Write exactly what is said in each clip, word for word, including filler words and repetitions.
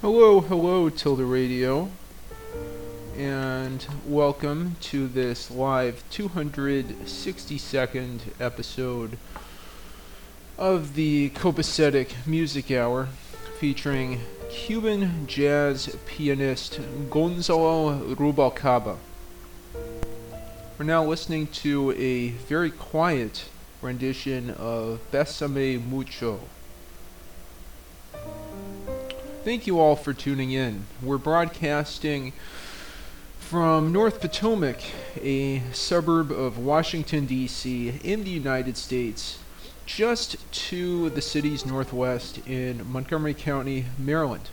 Hello, hello, Tilda Radio, and welcome to this live two hundred sixty-second episode of the Copacetic Music Hour, featuring Cuban jazz pianist Gonzalo Rubalcaba. We're now listening to a very quiet rendition of Bésame Mucho. Thank you all for tuning in. We're broadcasting from North Potomac, a suburb of Washington, D C in the United States, just to the city's northwest in Montgomery County, Maryland.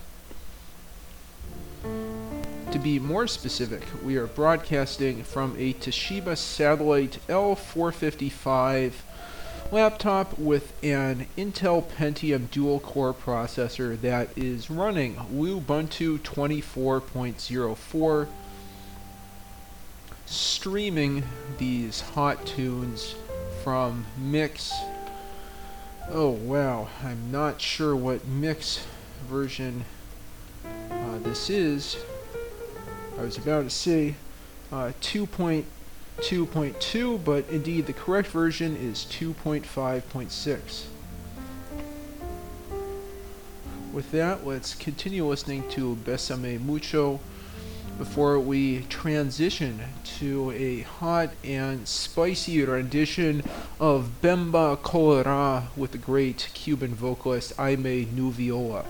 To be more specific, we are broadcasting from a Toshiba Satellite L four fifty-five laptop with an Intel Pentium dual-core processor that is running Ubuntu twenty-four point oh four, streaming these hot tunes from Mix. Oh wow, I'm not sure what Mix version uh, this is. I was about to say uh, two point two point two, but indeed the correct version is two point five point six. With that, let's continue listening to Bésame Mucho before we transition to a hot and spicy rendition of Bemba Colorá with the great Cuban vocalist Aimee Nuviola.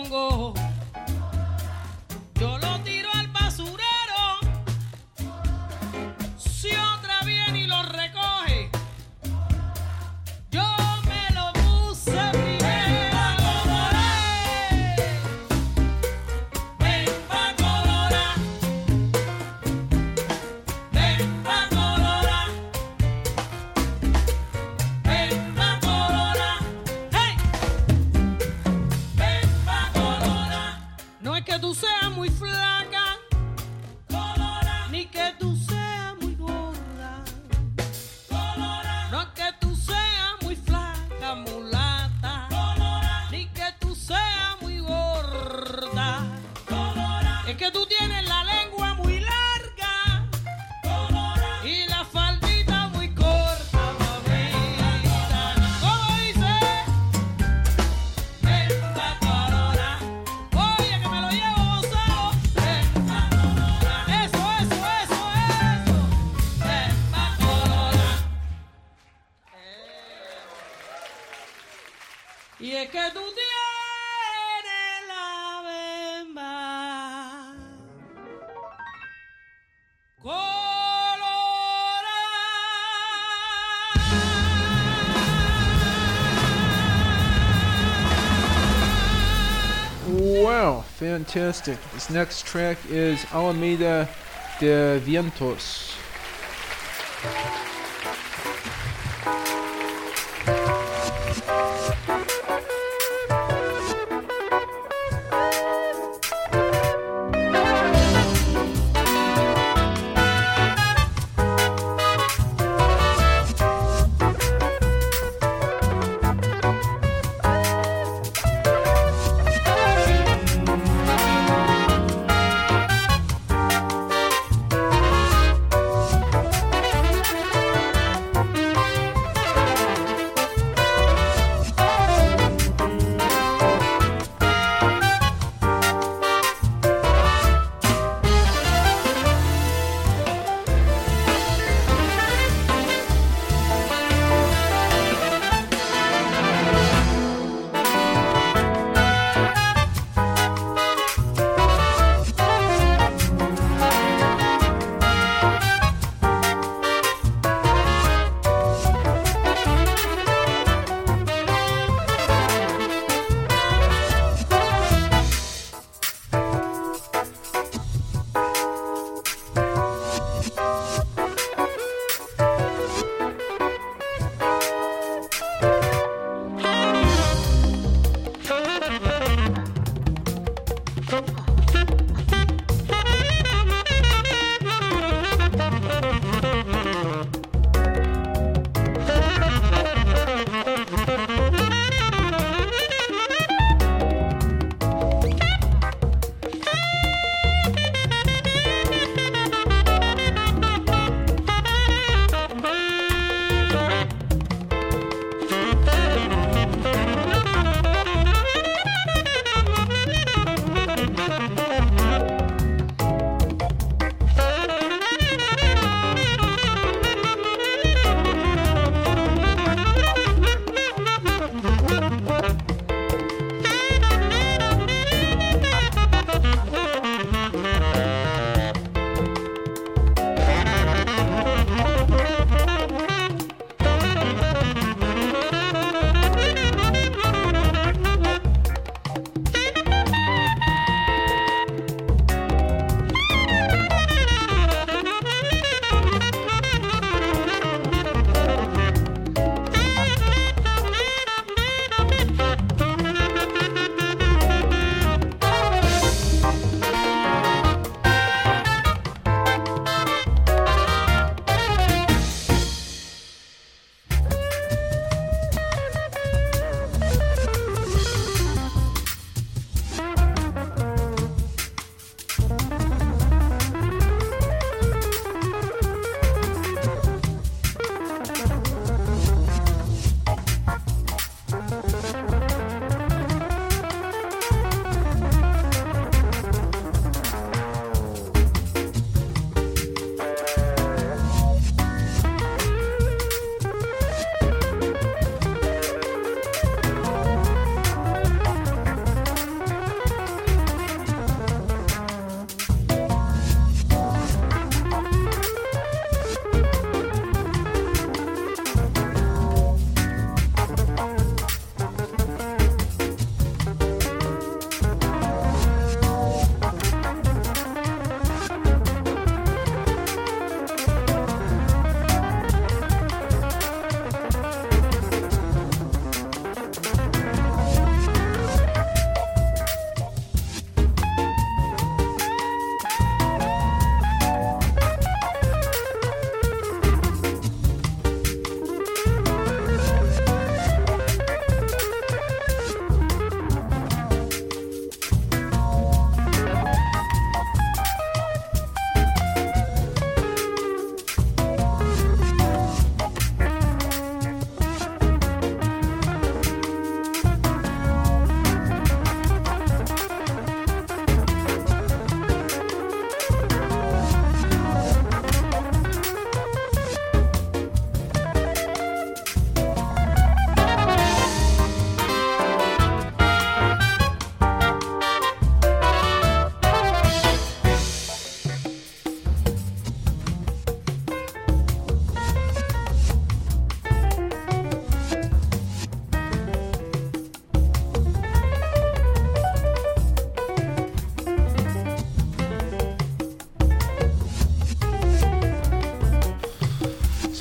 pongo, yo lo tiro al basurero. Si otra viene y lo recoge, yo me lo puse primero. Ven pa' colorar, ven pa' colorar, ven pa' colorar, hey, ven pa' colorar. No es que tú seas muy flaca, colora, ni que tú seas muy gorda, colora, no es que tú seas muy flaca, mulata, colora, ni que tú seas muy gorda, colora, es que tú tienes la lengua muy larga, colora, y la faldita muy corta, mamita. ¿Cómo dice? Ven pa' colorar. Oye, que me lo llevo gozado. Ven pa' colorar. Eso, eso, eso, eso. Ven pa' colorar. Eh. Y es que tú tienes la bemba colorada. Wow, fantastic. This next track is Alameda de Vientos.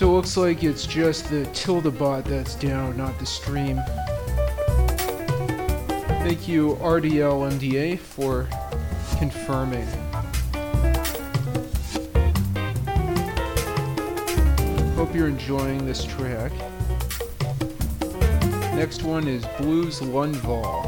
So it looks like it's just the Tilda bot that's down, not the stream. Thank you R D L M D A for confirming. Hope you're enjoying this track. Next one is Blues Lundvall.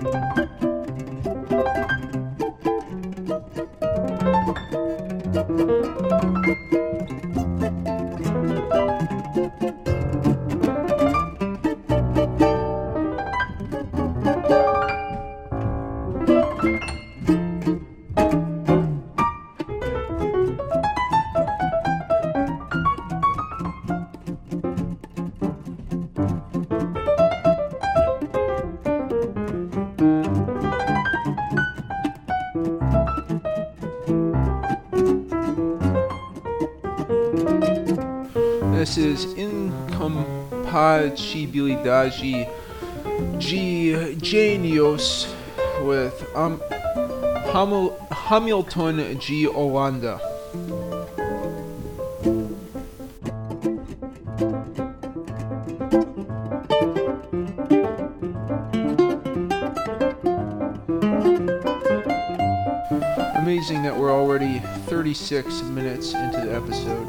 This is Incompatibilidade de Genios with um, Hamil- Hamilton de Holanda. Amazing that we're already thirty-six minutes into the episode.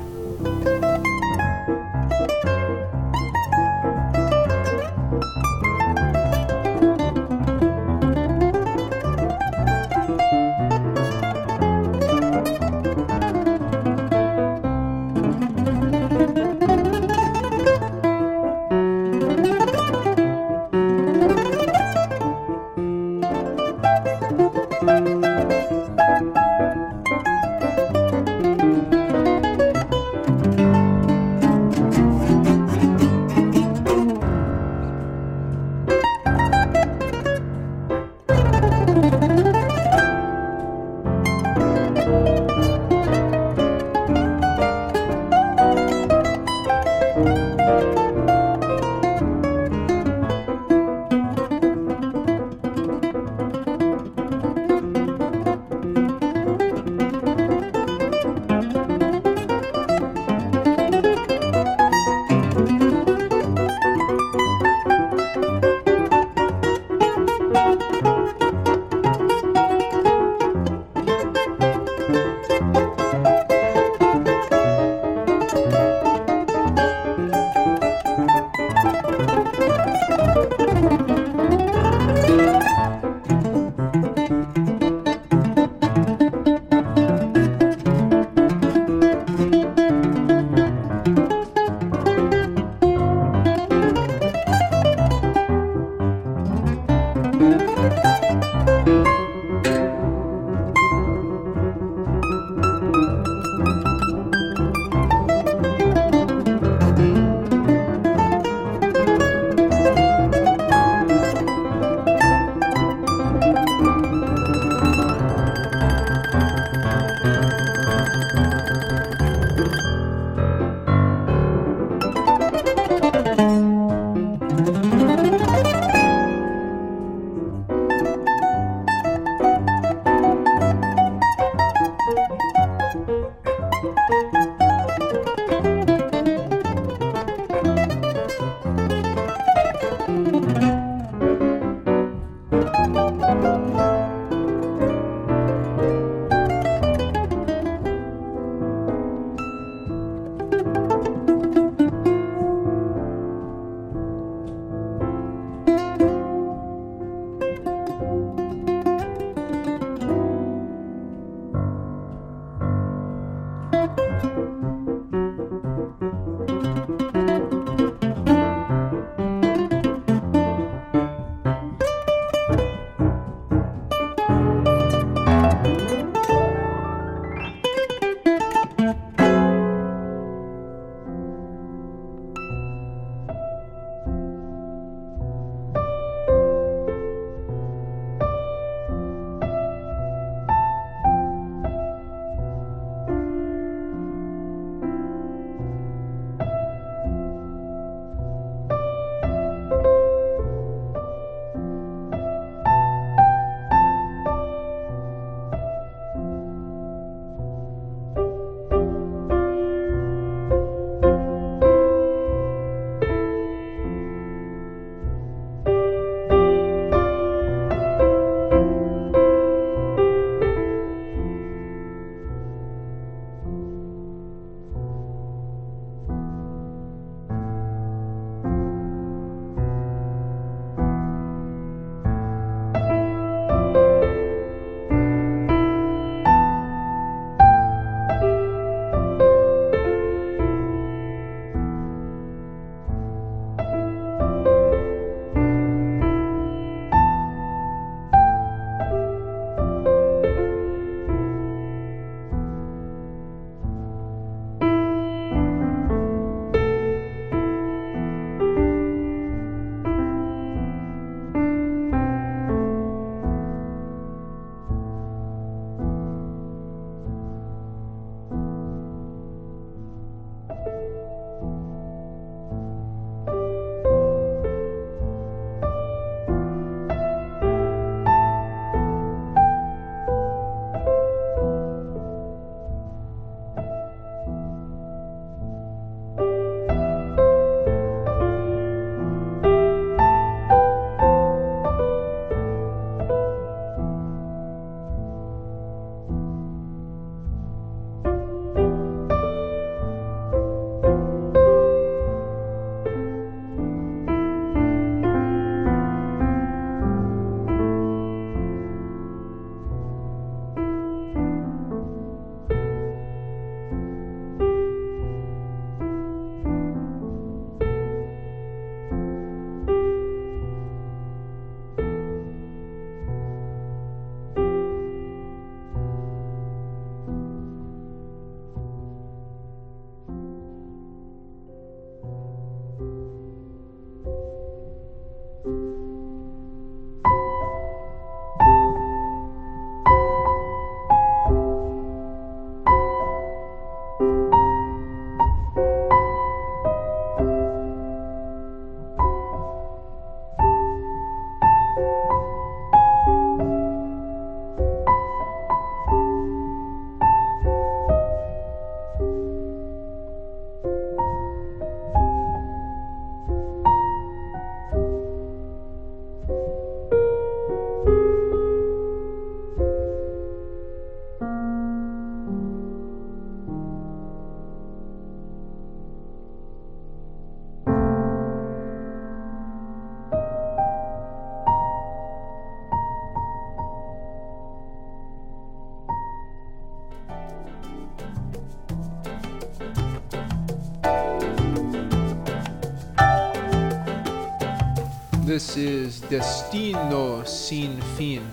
This is Destino Sin Fin.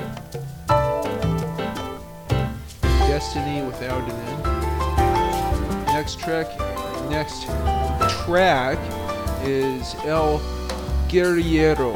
Destiny without an end. Next track, next track is El Guerriero.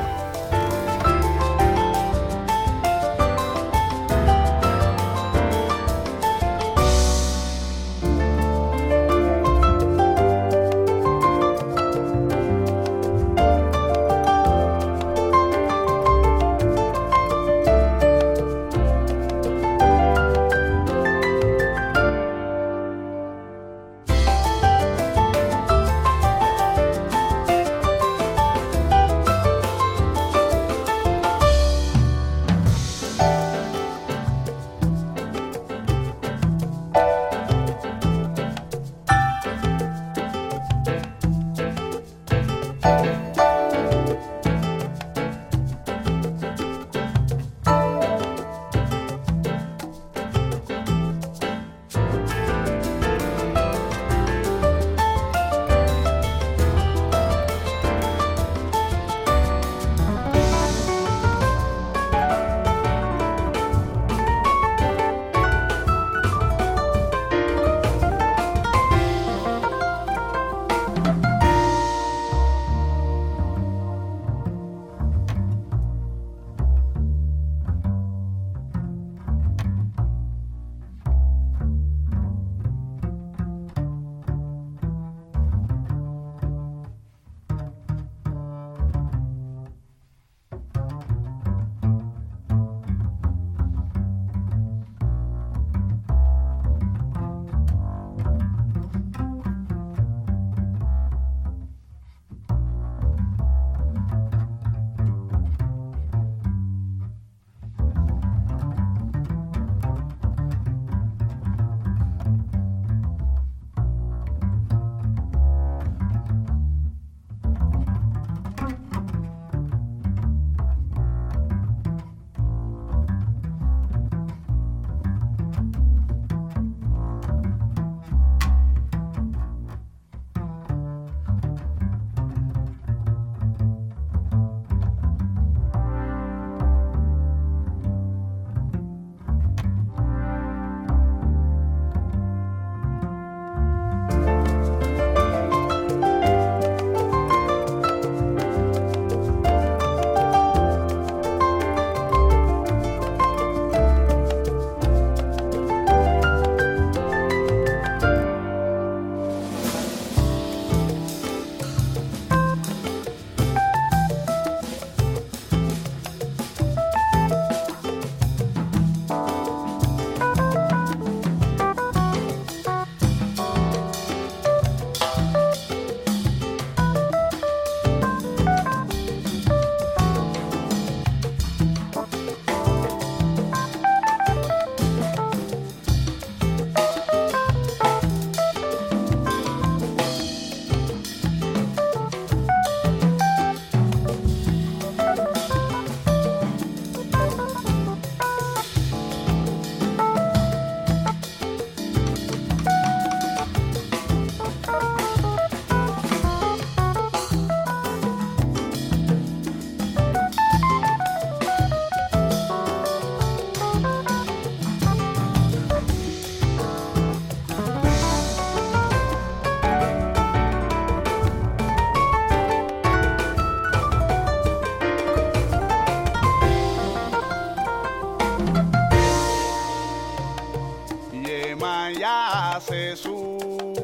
hace su,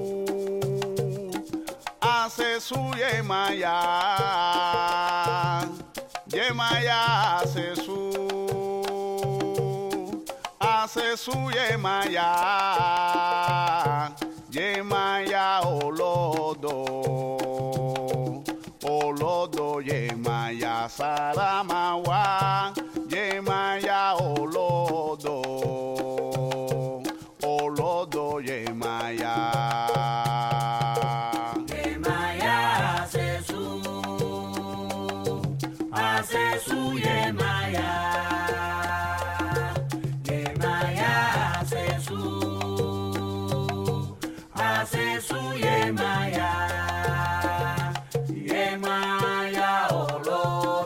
hace su yemaya, yemaya hace su, hace su yemaya, yemaya olodo, olodo yemaya saramawa, yemaya olodo. Olodo yemaya, yemaya hace su, hace su yemaya, yemaya hace su, hace su yemaya, yemaya olodo.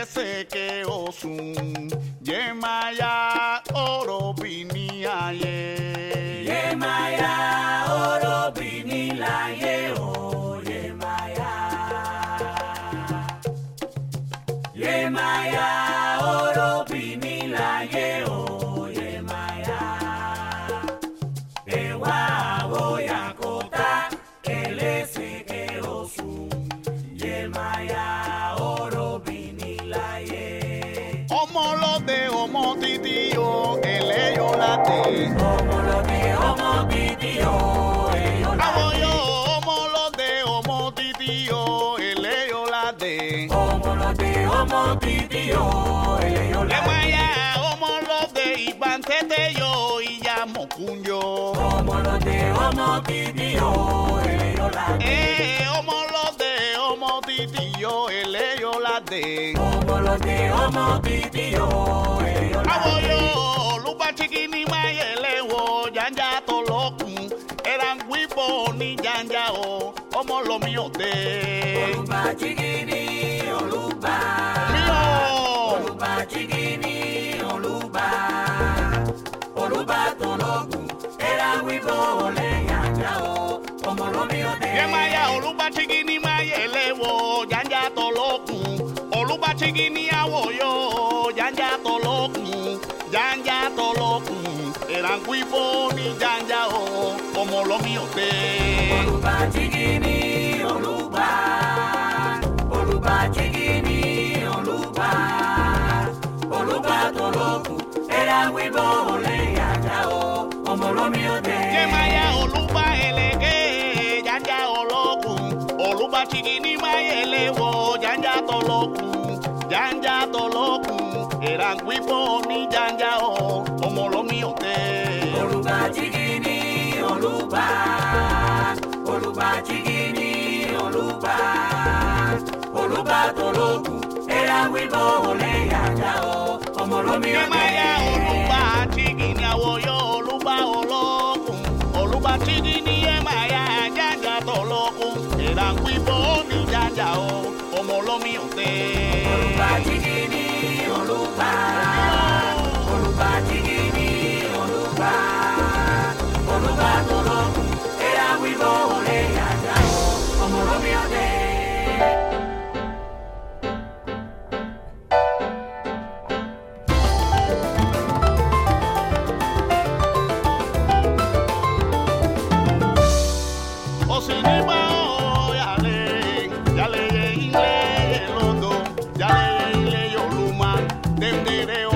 ese que osun Yemaya oro binia ye Yemaya oro binila ye o Yemaya Yemaya oro binila ye o Yemaya Ewa voya kota elese que osun Yemaya oro binila ye Omo lo de omo titio ele yo la te Omo lo de omo titio ello la Abo yo omo lo de omo titio ele yo la te Omo lo de omo titio ello la Yemaya omo lo de iban tete yo y llamo kunyo Omo lo de omo titio ello la Eh omo lo de omo titio ele yo la te Omo lo de omo titio ello la Abo yo lupa chiquini mayele wo yanja tolokun eran wipo ni yanja o omo lo mío de Oluba chigini oluba mío Oluba chigini oluba Oluba tologun era wibo le yanja o Omo lo mío de Yemaya oluba chiquini mayele wo yanja tolokun oluba chiquini awo yo yanja tolokun yanja tolokun eran wipo ni yanja o omo lo mío de Oluba chigini oluba Oluba chigini oluba Oluba tologun era wibo le yanja o Omo lo mío de Yemaya oluba elege yanja olokun oluba chiquini mayele wo yanja tolokun yanja tolokun eran wipo ni yanja o omo lo mío de Oluba chigini oluba Oluba chigini oluba Oluba tologun era wibo le yanja o Omo lo mío Yemaya de oluba chiquini awo yo oluba olokun oluba chiquini yemaya yanja tolokun eran wipo ni yanja o omo lo mío de Oluba chigini oluba Oluba chigini oluba Oluba tologun era wibo le yanja o Omo lo mío de Osinima o yale, yale ye ingle ye londo, yale ye ingle yo luma, dendere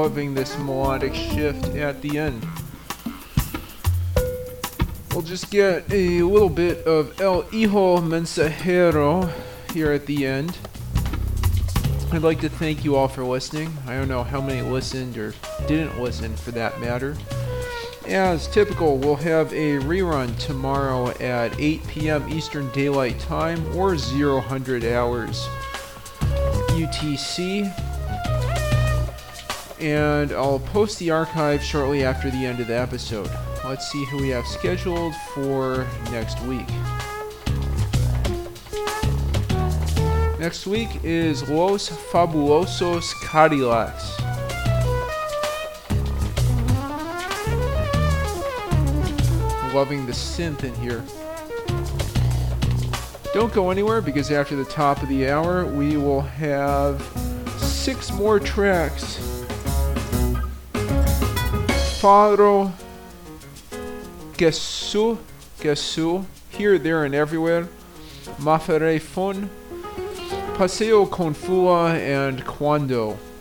loving this melodic shift at the end. We'll just get a little bit of El Hijo Mensajero here at the end. I'd like to thank you all for listening. I don't know how many listened or didn't listen for that matter. As typical, we'll have a rerun tomorrow at eight p.m. Eastern Daylight Time or zero hundred hours U T C. And I'll post the archive shortly after the end of the episode. Let's see who we have scheduled for next week. Next week is Los Fabulosos Cadillacs. Loving the synth in here. Don't go anywhere, because after the top of the hour we will have six more tracks. Faro, Gesu, Gesu, Here, There and Everywhere, Mafere Fun, Paseo con Fua, and Cuando.